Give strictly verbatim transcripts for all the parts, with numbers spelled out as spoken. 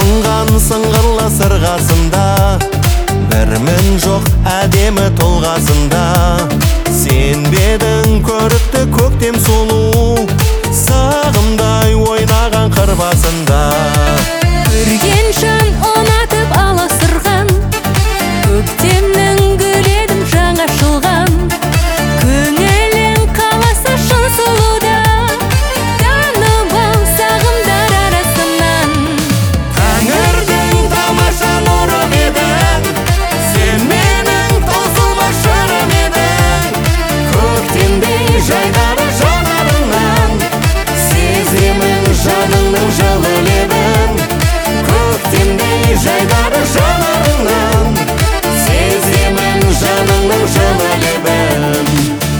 сынған сыңғырлы сырғасында, бір мін жоқ әдемі толғасында. Сен бедің көрікті көктем сұлу, сағымдай ойнаған қыр басында. Көрген жан ұнатып аласырған, көктемнің гүл едім жаңа ашылған. Көңілің қаласа шын сұлуда, танып ал сағымдар арасынан. Тәңірдің тамаша нұры едің, сен менің таусылмас жырым едің. Көктемдей жайдары жанарыңнан, сеземін жаныңның жылы лебін. Көктемдей жайдары жанарыңнан, сеземін жаныңның жылы лебін.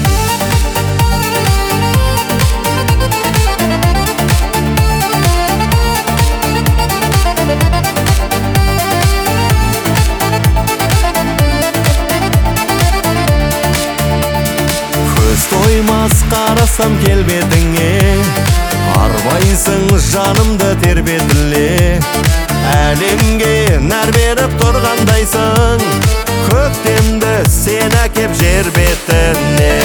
Көз тоймас қарасам келбетіңе, арбайсың жанымды тербетіле. Әлемге нәр беріп тұрғандайсың, көктемді сен әкеп жер бетіне.